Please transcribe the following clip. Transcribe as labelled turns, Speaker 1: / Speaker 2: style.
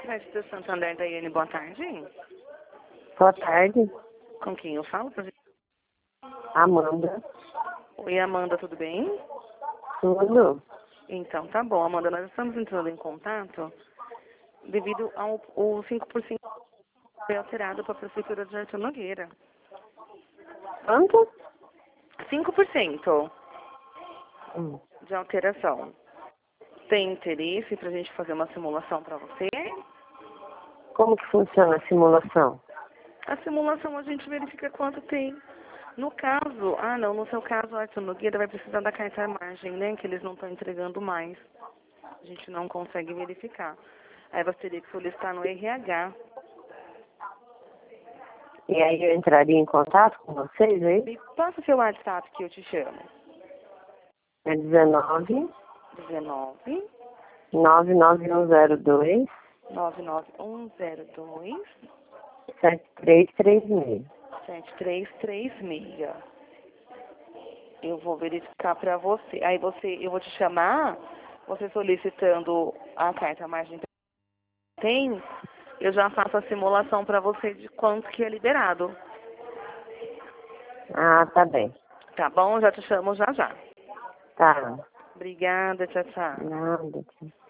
Speaker 1: Crédito Santander, Daiane, boa tarde.
Speaker 2: Boa tarde,
Speaker 1: Com quem eu falo?
Speaker 2: Amanda.
Speaker 1: Oi, Amanda, tudo bem?
Speaker 2: Tudo?
Speaker 1: Então, tá bom, Amanda, nós estamos entrando em contato devido ao o 5% foi alterado para a Prefeitura de Artur Nogueira.
Speaker 2: Quanto?
Speaker 1: 5%
Speaker 2: Hum.
Speaker 1: de alteração. Tem interesse para a gente fazer uma simulação para você?
Speaker 2: Como que funciona a simulação?
Speaker 1: A simulação a gente verifica quanto tem. No caso, no seu caso, Artur Nogueira vai precisar da carta à margem, né? Que eles não estão entregando mais. A gente não consegue verificar. Aí você teria que solicitar no RH.
Speaker 2: E aí eu entraria em contato com vocês, é isso?
Speaker 1: Me passa seu WhatsApp que eu te chamo.
Speaker 2: É 19
Speaker 1: 19
Speaker 2: 99102
Speaker 1: 99102
Speaker 2: 7336.
Speaker 1: 7336. Eu vou verificar para você. Aí eu vou te chamar, você solicitando a carta à margem tem, eu já faço a simulação para você de quanto que é liberado.
Speaker 2: Ah, tá bem.
Speaker 1: Tá bom? Já te chamo já já.
Speaker 2: Tá.
Speaker 1: Obrigada, tchau, tchau.
Speaker 2: Nada.